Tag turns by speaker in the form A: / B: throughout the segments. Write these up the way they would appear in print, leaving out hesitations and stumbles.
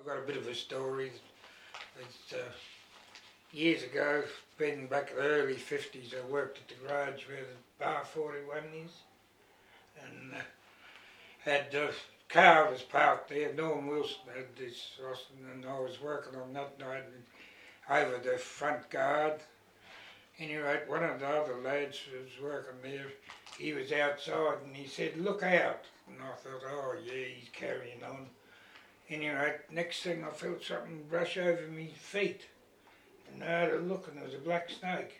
A: got a bit of a story. It's, years ago, been back in the early 50s, I worked at the garage where the Bar 41 is, and had the car was parked there. Norm Wilson had this, and I was working on that night over the front guard. Anyway, one of the other lads was working there. He was outside and he said, "Look out." And I thought, oh yeah, he's carrying on. Anyway, next thing I felt something brush over my feet. And I had a look and there was a black snake.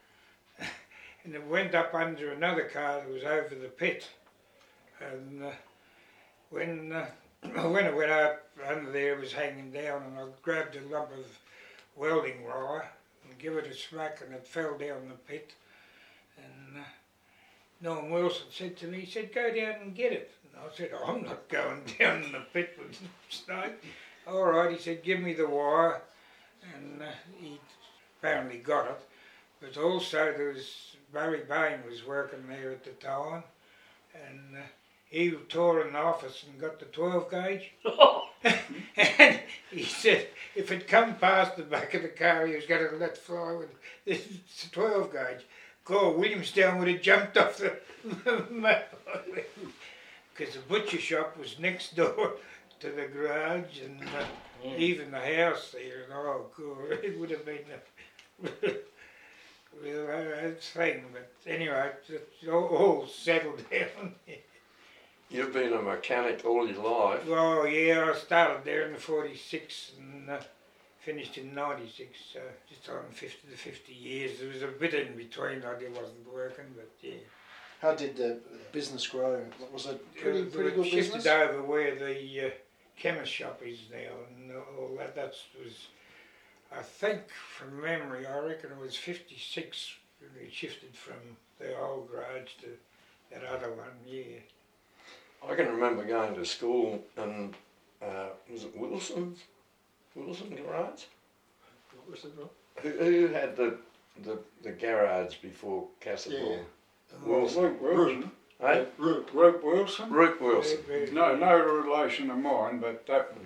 A: And it went up under another car that was over the pit. And when I went out under there, it was hanging down, and I grabbed a lump of welding wire and give it a smack, and it fell down the pit. And Norm Wilson said to me, he said, "Go down and get it." And I said, "I'm not going down in the pit with the snake." "All right," he said, "give me the wire." And he apparently got it. But also there was Barry Bain was working there at the time, and he tore in the office and got the 12 gauge. And he said if it come past the back of the car, he was going to let fly with this 12 gauge. God, Williamstown would have jumped off the because the butcher shop was next door to the garage, and even the house there. And oh God, it would have been a real thing. But anyway, it's all settled down.
B: You've been a mechanic all your life.
A: Well, yeah, I started there in the 46 and finished in 96, so just on 50 years. There was a bit in between I wasn't working, but yeah.
C: How did the business grow? Was it pretty good
A: shifted
C: business?
A: over where the chemist shop is now, and all that. That was, I think, from memory, I reckon it was 56 when we shifted from the old garage to that other one, yeah.
B: I can remember going to school and was it Wilson Garage?
D: What was it, Rob?
B: Who had the garage before Casablanca?
D: Yeah.
B: Wilson.
D: Luke Wilson.
B: Hey?
D: Luke Wilson.
B: Ruth Wilson.
D: No relation of mine, but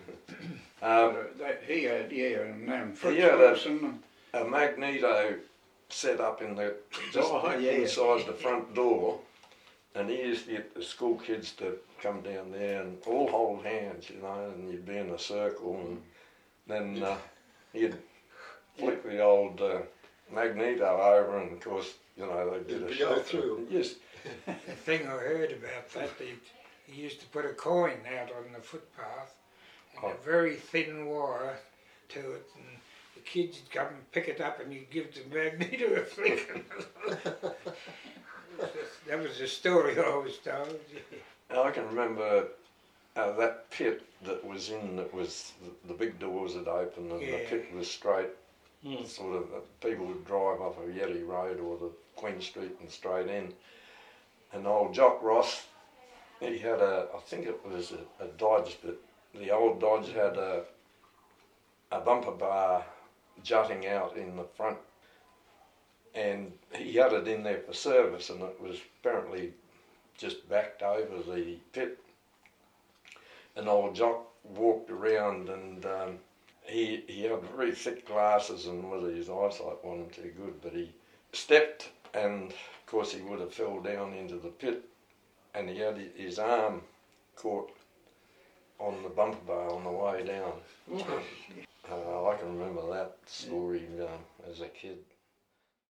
D: that he had, yeah, and then Fritz
B: He had
D: Wilson.
B: a magneto set up in the just
D: yeah.
B: inside the front door, and he used to get the school kids to come down there and all hold hands, you know, and you'd be in a circle, and then he'd flick the old magneto over, and of course, you know, they did a
D: go
B: shot.
D: through.
B: Yes.
A: The thing I heard about that, he used to put a coin out on the footpath and a very thin wire to it, and the kids would come and pick it up and you'd give the magneto a flick. That was the story I was told.
B: I can remember that pit that was in, that was the big doors had opened and the pit was straight. Sort of people would drive off of Yeti Road or the Queen Street and straight in. And old Jock Ross, he had I think it was a Dodge, but the old Dodge had a bumper bar jutting out in the front, and he had it in there for service, and it was apparently just backed over the pit. And old Jock walked around, and he had very thick glasses, and whether his eyesight wasn't too good, but he stepped, and of course he would have fell down into the pit, and he had his arm caught on the bumper bar on the way down. I can remember that story as a kid.